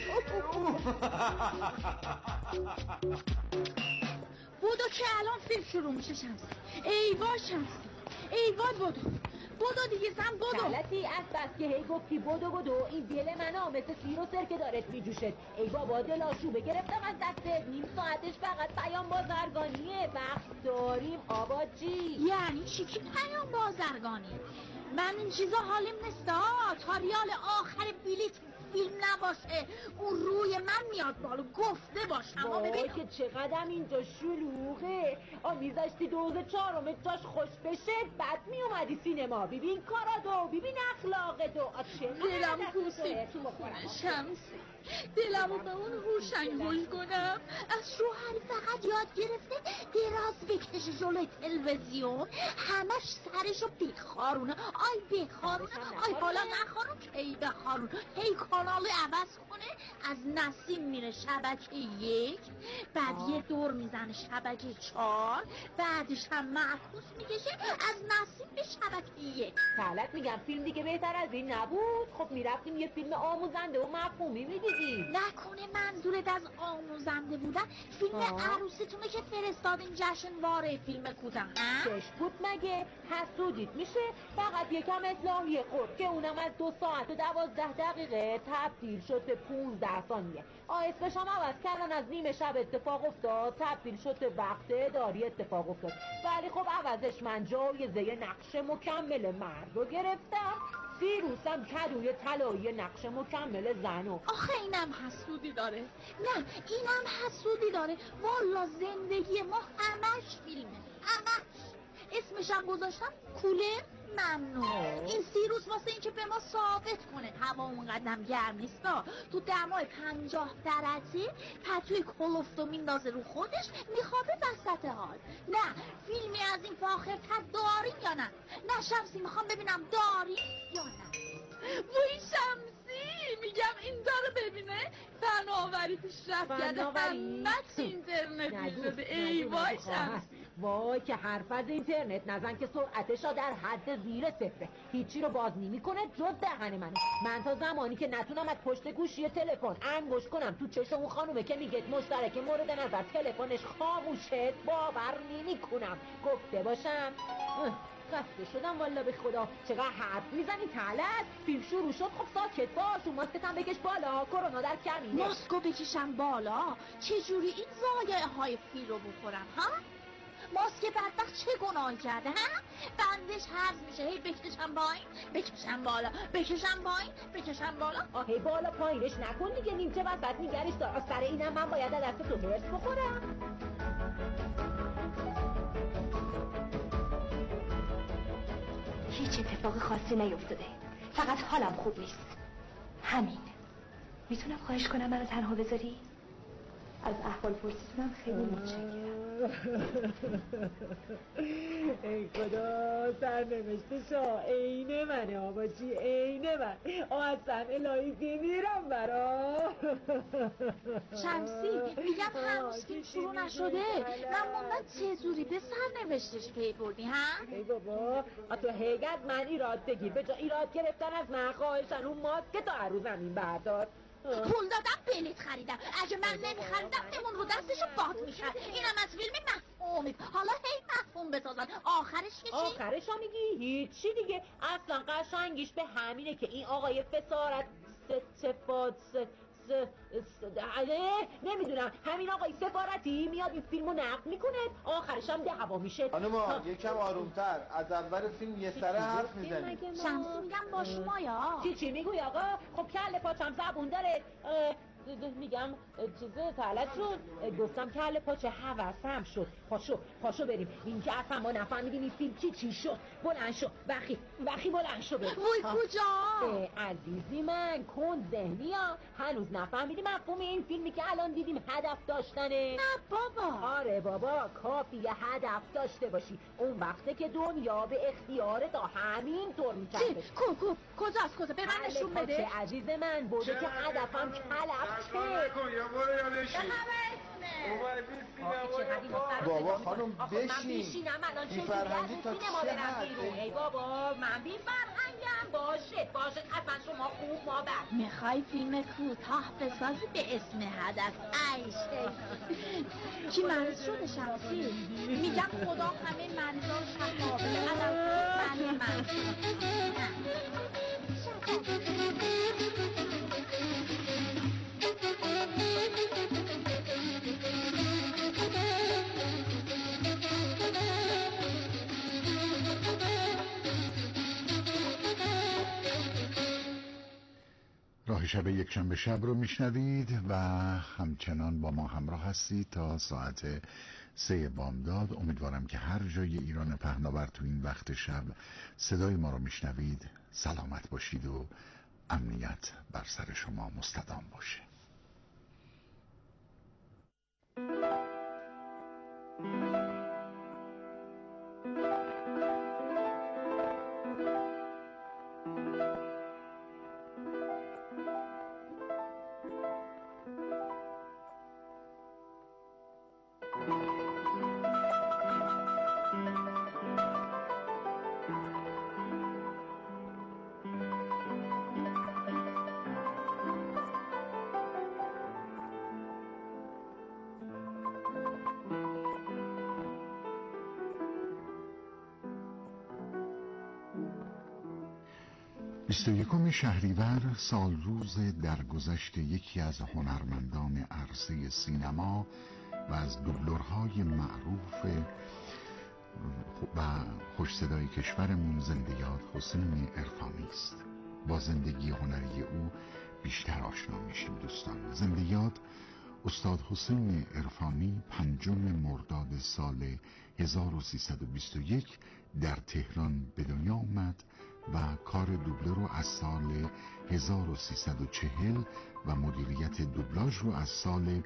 بودو که الان فیلم شروع میشه شمسی. ای وای شمسی، ای وای بودو دیگه زن بودو. غلطی از بس که هی گفتی بودو این دل منو مثل سیر و سرکه دارت میجوشت. ای بابا دل آشوبه گرفتم از دستت. نیم ساعتش فقط پیام بازرگانیه. وقت داریم آباجی. یعنی چی که پیام بازرگانی؟ من این چیزا حالیم نستا. تا ریال آخر بلیت فیلم نباشه اون روی من میاد بالا گفته باشم. وای که چقدر اینجا شلوغه. میذاشتی دوز چهارم جاش خوش بشه بعد میومدی سینما. ببین کاراتو، ببین اخلاقتو. دلم پوسید تو شمسی. دلمو به اون هوشنگل کنم. از شوهر فقط یاد گرفته دراز بکشه جلوی تلویزیون، همش سرشو بخارونه. آی بخارونه، آی حالا نخارون کی بخارون. هی کانال عوض کنه. از نسیم میره شبکه 1، بعد یه دور میزنه شبکه 4، بعدش هم معکوس میکشه از نسیم به شبکه 1. غلط میگم فیلم دیگه بهتر از این نبود؟ خب میرفتیم یه فیلم آموزنده و مفهومی میدیدیم. نکنه منظورت از آموزنده بودن فیلم عروسیتونه که فرستادین جشنواره فیلم کوتاه؟ چش بود مگه؟ حسودیت میشه. فقط یکم اصلاحیه خورد که اونم از 2 ساعت و 12 دقیقه تبدیل شد به 15 ثانیه. اسمش هم عوض کردن. از نیمه شب اتفاق افتاد تبدیل شد به وقت اداری اتفاق افتاد. ولی خب عوضش من جایزه نقش مکمل مرد رو گرفتم. سیروسم کدوی طلایی نقش مکمل زنو. آخه اینم حسودی داره. نه اینم حسودی داره. والا زندگی ما همش فیلمه، همش. اسمشم گذاشتم کوله ممنوع. این سیروس واسه این که به ما ثابت کنه هوا اونقدرم گرم نیست. تو دمای 50 درجه پتوی کلوفتو میندازه رو خودش، میخوابه وسط حال. نه فیلمی از این فاخرتر داری یا نه؟ نه شمسی میخوام ببینم داری یا نه؟ وای شمسی میگم این داره ببینه. فناوری پیشرفت کرده، همه اینترنت میشده. ای وای شمسی، وای که حرف از اینترنت نزن که سرعتش در حد زیر صفره، هیچی رو باز نمی کنه جز دهن منه. من تا زمانی که نتونم از پشت گوشی تلفن انگشت کنم تو چشم اون خانومه که میگه مشترک مورد نظر تلفنش خاموشه باور نمی کنم. گفته باشم خسته شدم والا به خدا. چقدر حرف میزنی تلت؟ فیلم شروع شد خب ساکت باش و ماسکت هم بکش بالا، کرونا در کمینه. ماسکو بکشم بالا؟ چجوری این زایعه های فیل رو بخورم ها؟ ماسک بدبخت چه گناهی کرده ها؟ بندش حرف میشه هی بکشم پایین بکشم بالا بکشم پایین بکشم بالا. آهی بالا پایینش نکن دیگه، نیمچه وسط نگریش دار. سر اینم من باید دست تو هرس بخورم. هیچ اتفاق خاصی نیفتاده، فقط حالم خوب نیست، همین. میتونم خواهش کنم منو تنها بذاری؟ از احوال پرسیدنم خیلی متشکرم. ای خدا سرنوشت شاه عین منه آباجی، عین من. اصلا الهی بمیرم برا. شمسی میگم هنوز فیلم شروع نشده، من موندم چجوری به سرنوشتش پی بردی ها؟ ای بابا تو هیگت من ایراد بگیر، به جا ایراد گرفتن از من خواهشن اون ماسک تا هر روز زمین بردار. پول دادم بلیط خریدم، اگه من نمیخریدم نمون رو دستشو باد میکرد. اینم از فیلم مفهومی، حالا هی مفهوم بسازن. آخرش چی؟ آخرش ها میگی هیچی دیگه. اصلا قشنگیش به همینه که این آقای فسارت نمیدونم همین آقای سفارتی میاد این فیلمو نقد میکنه، آخرش هم ده هوا میشه. خانم یکم آرومتر، از اول فیلم یه سره حرف میزنی. شمسی میگم با شما یا چی میگوی آقا؟ خب کله پاچم زبون داره. میگم چیزه تلت شد، گفتم کله پاچه حوثم شد. پاشو بریم. این که اصلا ما نفهمیدیم این فیلم چی شد. بلند شو وقی بلند شو بریم. وای کجا؟ عزیزی من کن ذهنی ها، هنوز نفهمیدیم مفهوم این فیلمی که الان دیدیم هدف داشتنه. نه بابا. آره بابا کافیه هدف داشته باشی، اون وقته که دنیا به اختیار تا همین طور میچرخه. کجاست به من نشون بده. عزیز من بوده که هدفم کلف بابا خانم بشین. بی فرهنگی تا چه حد؟ ای بابا من بی فرهنگم. باشه حتما شما خوب ما بر میخوای فیلم کوتاه بسازی به اسم هدف عیشه. کی مریض شده شمسی؟ میگم خدا همه مریضان شفا بده. هدف من راه شب یکشنبه شب رو میشنوید و همچنان با ما همراه هستید تا ساعت 3 بامداد. امیدوارم که هر جای ایران پهناور تو این وقت شب صدای ما رو میشنوید سلامت باشید و امنیت بر سر شما مستدام باشه. یکم شهریور سالروز درگذشت یکی از هنرمندان عرصه سینما و از دوبلورهای معروف و خوش صدای کشورمون زنده یاد حسین عرفانی است. با زندگی هنری او بیشتر آشنا میشیم دوستان. زنده یاد استاد حسین عرفانی 5 مرداد سال 1321 در تهران به دنیا آمد و کار دوبله رو از سال 1340 و مدیریت دوبلاژ رو از سال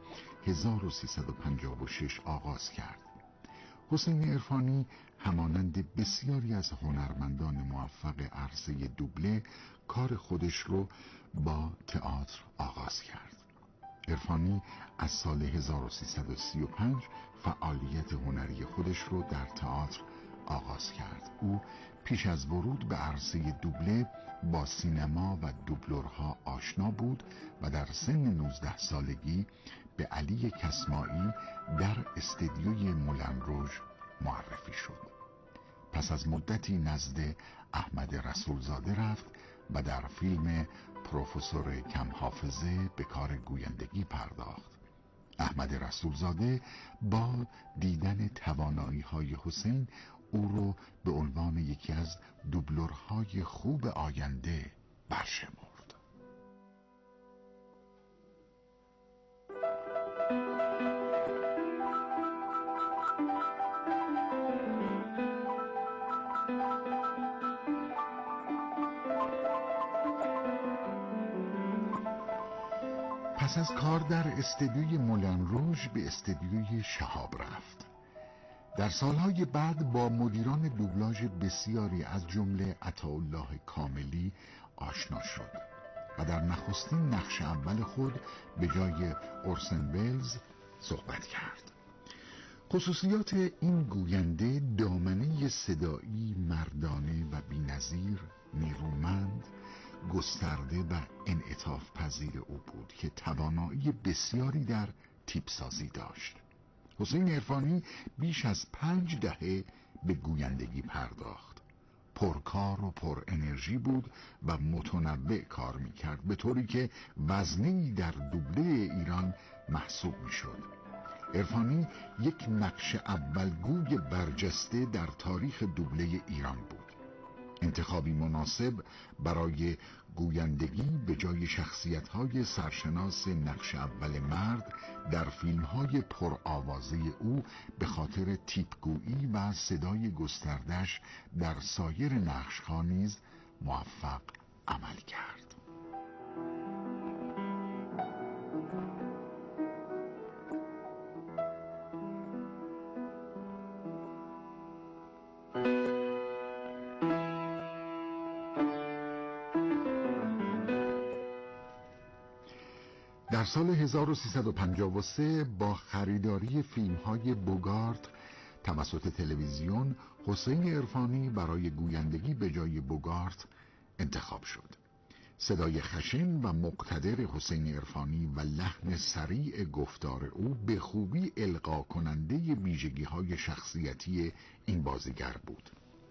1356 آغاز کرد. حسین عرفانی همانند بسیاری از هنرمندان موفق عرصه دوبله کار خودش رو با تئاتر آغاز کرد. عرفانی از سال 1335 فعالیت هنری خودش رو در تئاتر آغاز کرد. او پیش از ورود به عرصه دوبله با سینما و دوبلورها آشنا بود و در سن 19 سالگی به علی کسمایی در استدیوی مولن روژ معرفی شد. پس از مدتی نزد احمد رسولزاده رفت و در فیلم پروفسور کم حافظه به کار گویندگی پرداخت. احمد رسولزاده با دیدن توانایی‌های حسین او رو به عنوان یکی از دوبلورهای خوب آینده برشمرد. پس از کار در استدیوی مولن روژ به استدیوی شهاب رفت. در سالهای بعد با مدیران دوبلاژ بسیاری از جمله عطاالله کاملی آشنا شد و در نخستین نقش اول خود به جای اورسن ولز صحبت کرد. خصوصیات این گوینده دامنه صدایی مردانه و بی‌نظیر، نیرومند، گسترده و انعطاف پذیر او بود که توانایی بسیاری در تیپ سازی داشت. حسین عرفانی بیش از 5 دهه به گویندگی پرداخت. پرکار و پر انرژی بود و متنوع کار میکرد، به طوری که وزنی در دوبله ایران محسوب میشد. عرفانی یک نقش اولگوی برجسته در تاریخ دوبله ایران بود. انتخابی مناسب برای گویندگی به جای شخصیت‌های سرشناس نقش اول مرد در فیلم‌های پرآوازه او به خاطر تیپگویی و صدای گستردش در سایر نقش‌ها نیز موفق عمل کرد. در سال 1353 با خریداری فیلم‌های بوگارت توسط تلویزیون، حسین عرفانی برای گویندگی به جای بوگارت انتخاب شد. صدای خشن و مقتدر حسین عرفانی و لحن سریع گفتار او به خوبی القا کننده ویژگی‌های شخصیتی این بازیگر بود.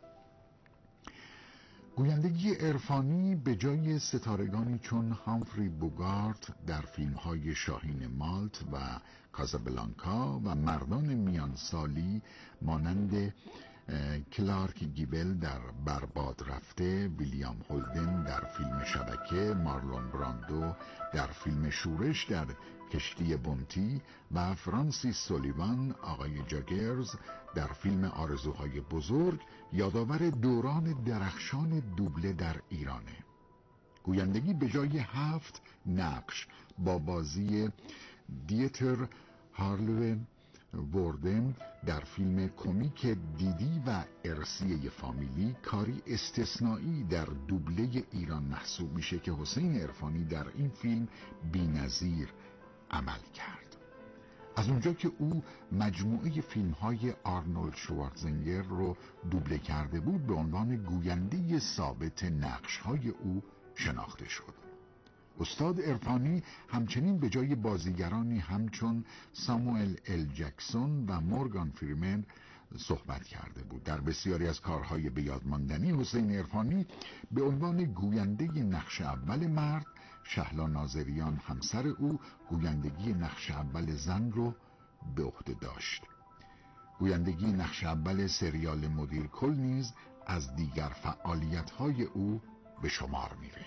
گویندگی عرفانی به جای ستارگانی چون هامفری بوگارت در فیلم‌های شاهین مالت و کازابلانکا و مردان میانسالی مانند کلارک گیبل در برباد رفته، ویلیام هولدن در فیلم شبکه، مارلون براندو در فیلم شورش در کشتی بونتی و فرانسیس سولیوان آقای جاگرز در فیلم آرزوهای بزرگ یادآور دوران درخشان دوبله در ایرانه. گویندگی به جای 7 نقش با بازی دیتر هارلون وردن در فیلم کمیک دیدی و ارسیه فامیلی کاری استثنایی در دوبله ایران محسوب میشه که حسین عرفانی در این فیلم بی‌نظیر عمل کرد. از اونجا که او مجموعه فیلم‌های آرنولد شوارزنگر رو دوبله کرده بود، به عنوان گوینده ثابت نقش‌های او شناخته شد. استاد عرفانی همچنین به جای بازیگرانی همچون ساموئل ال جکسون و مورگان فریمن صحبت کرده بود. در بسیاری از کارهای به یاد ماندنی حسین عرفانی به عنوان گوینده نقش اول مرد، شهلا ناظریان همسر او گویندگی نقش اول زن رو به عهده داشت. گویندگی نقش اول سریال مدیر کل نیز از دیگر فعالیت‌های او به شمار میره.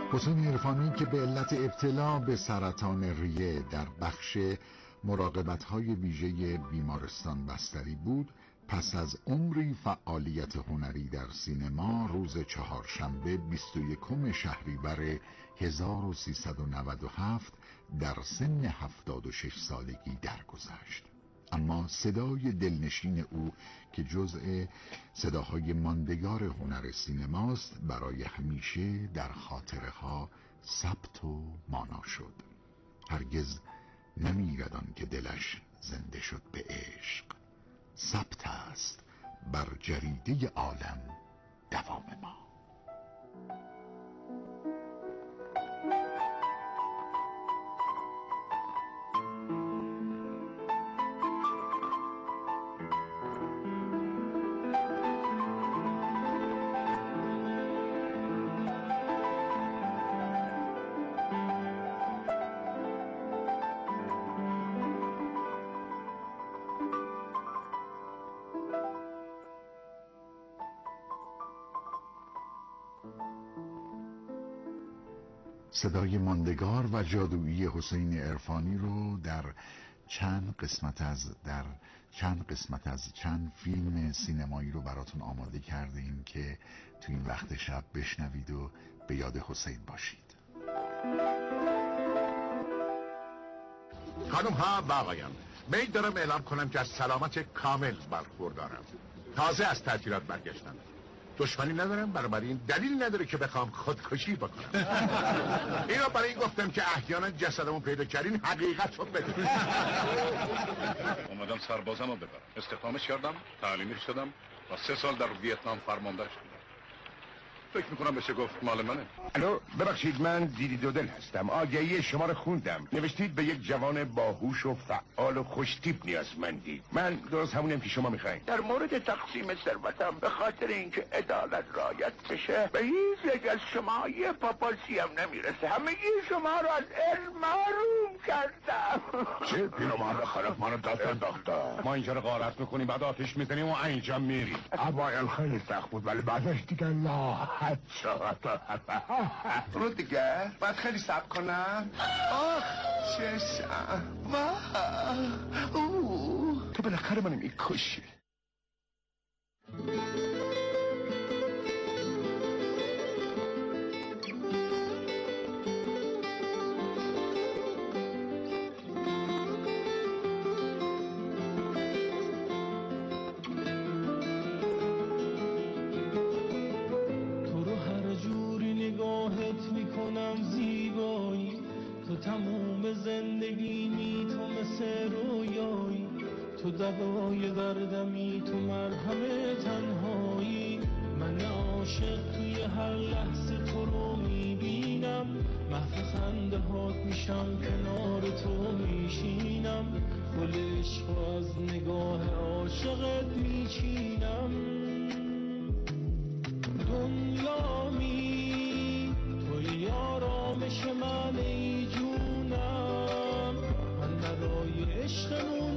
حسین عرفانی که به علت ابتلا به سرطان ریه در بخش مراقبت‌های ویژه بیمارستان بستری بود، پس از عمری فعالیت هنری در سینما روز چهارشنبه 21 شهریور 1397 در سن 76 سالگی درگذشت. اما صدای دلنشین او که جزء صداهای ماندگار هنر سینماست برای همیشه در خاطره ها ثبت و مانا شد. هرگز نمیرد آن که دلش زنده شد به عشق، ثبت است بر جریده عالم دوام ما. صدای ماندگار و جادویی حسین عرفانی رو در چند قسمت از چند فیلم سینمایی رو براتون آماده کردیم که تو این وقت شب بشنوید و به یاد حسین باشید. خانم ها و آقایان، میل دارم اعلام کنم که از سلامت کامل برخوردارم. تازه از تعطیلات برگشتم. دشمنی ندارم، بنابراین دلیل نداره که بخوام خودکشی بکنم. اینو برای این گفتم که احیانا جسدمو پیدا کردین حقیقت رو بدونید. اومدم سربازمو ببرم، استخدامش کردم، تعلیمش شدم و 3 سال در ویتنام فرمانده شدم. فکر میکنم بشه گفت مال منه. الو، ببخشید، من دیدی دودل هستم. آگهی شما رو خوندم. نوشتید به یک جوان باهوش و فعال و خوشتیپ نیازمندید. من درست همونم که شما میخواین. در مورد تقسیم ثروتم به خاطر اینکه عدالت رعایت بشه به هیچ یک از شما یه پاپاسی هم نمیرسه. همگی شما رو از علم محروم کردم. چه پیرمرد خراب ما رو دست انداخته. ما اینجا رو غارت میکنیم، بعد آتش میزنیم و اینجا میریم. اوایل خیلی سخت بود ولی بعدش دیگه راحت شد. رو دیگه باید خیلی صبر کنم. آخ چشم. تو بالاخره منو میکشی. تموم زندگیمی تو مثل رویایی، تو دوای دردمی، تو مرهم تنهایی. من عاشق توی هر لحظه تو رو میبینم، محو خنده هات میشم، کنار تو میشینم، گل عشق از نگاه عاشقت میچینم. دنیامی توی آرامش من ای جونم، من برای عشقمون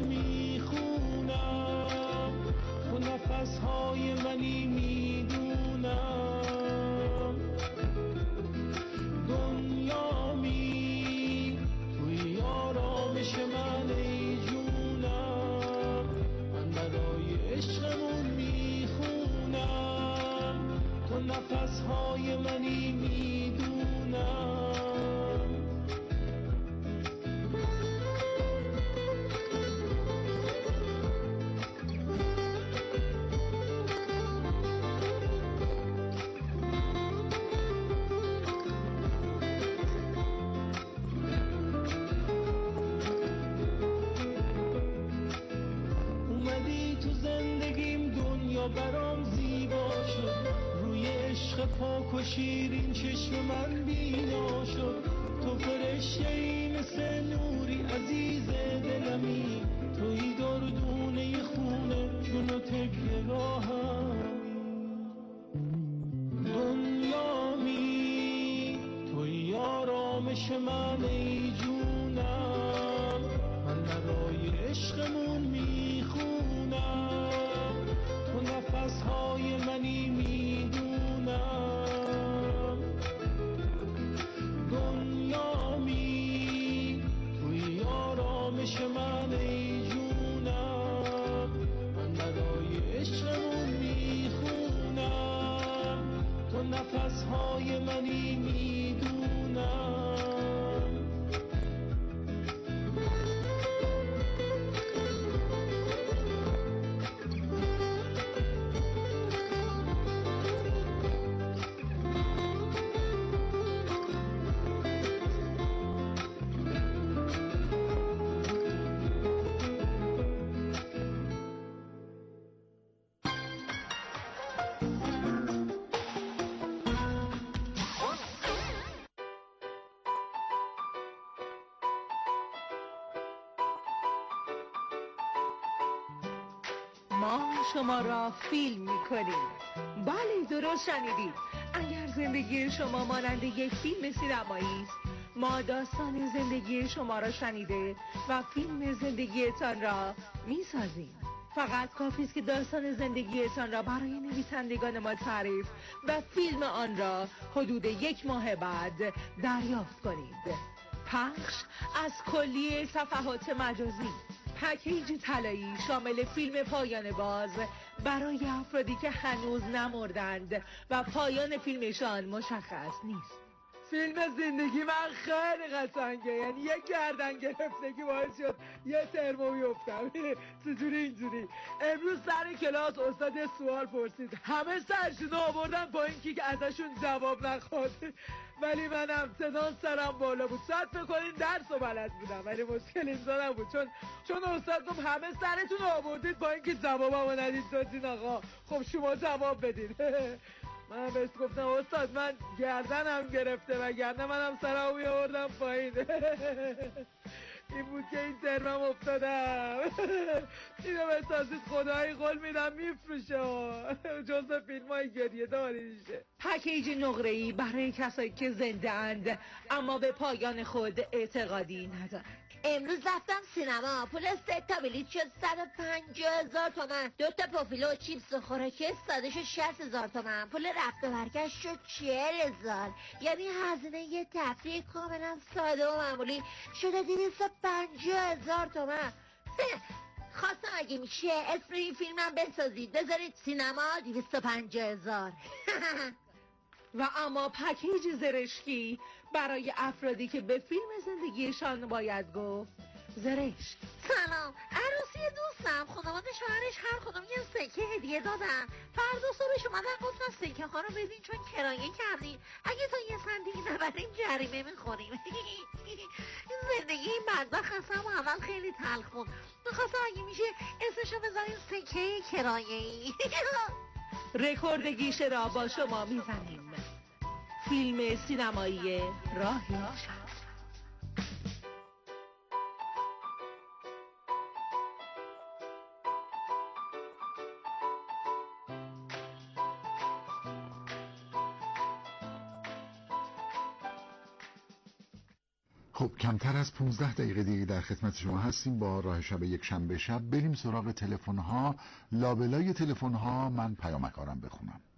میخونم، تو نفسهای منی میدونم. دنیامی توی آرامش من ای جونم، من برای عشقمون میخونم، تو نفسهای منی میدونم. اومدی تو زندگیم، دنیا برام زیبا شد، روی عشق پاک و شیرین چشم من بینا شد. تو فرشته‌ای مثل نوری عزیز دلمی، توی دردونه خونه جون و تکیه راهمی. دنیامی توی آرامش من ای جونم، من برای عشقمون میخونم، تو نفسهای منی میدونم. ما شما را فیلم میکنیم. بله درست شنیدید. اگر زندگی شما مانند یک فیلم سینمایی است، ما داستان زندگی شما را شنیده و فیلم زندگیتان را میسازیم. فقط کافی است که داستان زندگیتان را برای نویسندگان ما تعریف و فیلم آن را حدود 1 ماه بعد دریافت کنید. پخش از کلیه صفحات مجازی. پکیج طلایی شامل فیلم پایان باز برای افرادی که هنوز نمردند و پایان فیلمشان مشخص نیست. فیلم زندگی من خیلی قشنگه، یعنی یک گردن گرفتگی باعث شد یه ترمو بیفتم. چجوری اینجوری؟ امروز سر کلاس استاد سوال پرسید، همه سرشون آوردن با اینکه ازشون جواب نخواد، ولی منم صدام سرم بالا بود. شاید فکر کنین درس و بلد بودم، ولی مشکل اینجا نبود، چون استاد گفت همه سرتون آوردید با اینکه جوابمو ندید دادین آقا، خب شما جواب بدید. من بهش گفتم استاد من گردنم گرفته و گردن منم سرمو بیاوردم پایین. این بود که این ترمم افتادم. اینو بسازید خدایی قول میدم میفروشه. جزو فیلم های گریه داری میشه. پکیج نقره‌ای برای کسایی که زنده اند اما به پایان خود اعتقادی ندارند. امروز رفتم سینما، پول 3 تا بلیط شد 150,000 تومان، 2 تا پوفیلو و چیپس و خوراکی ساده شد 60,000 تومان، پول رفت و برگشت شد 40,000. یعنی هزینه یه تفریح کاملا ساده و معمولی شده 250,000 تومان. خواستم اگه میشه اسم این فیلمم بسازید، بذارید سینما 250,000. و اما پکیج زرشکی برای افرادی که به فیلم زندگیشان باید گفت زرشک. سلام، عروسی دوستم، خانواده شوهرش هر کدوم یه سکه هدیه دادن. فردا صبحش اومدن گفتن سکه ها رو بدین چون کرایه کردین، اگه تا یه سنتی نبریم جریمه میخوریم. زندگی این بدبخت هستم و اول خیلی تلخ بود. میخواستم اگه میشه اسمشو بذاریم سکه کرایه‌ای. رکورد گیشه را با شما میزنیم. فیلم سینمایی راهی شب. خب کمتر از 15 دقیقه دیگه در خدمت شما هستیم با راه شب یک شنبه شب. بریم سراغ تلفن ها. لابلای تلفن ها من پیامک آرم بخونم.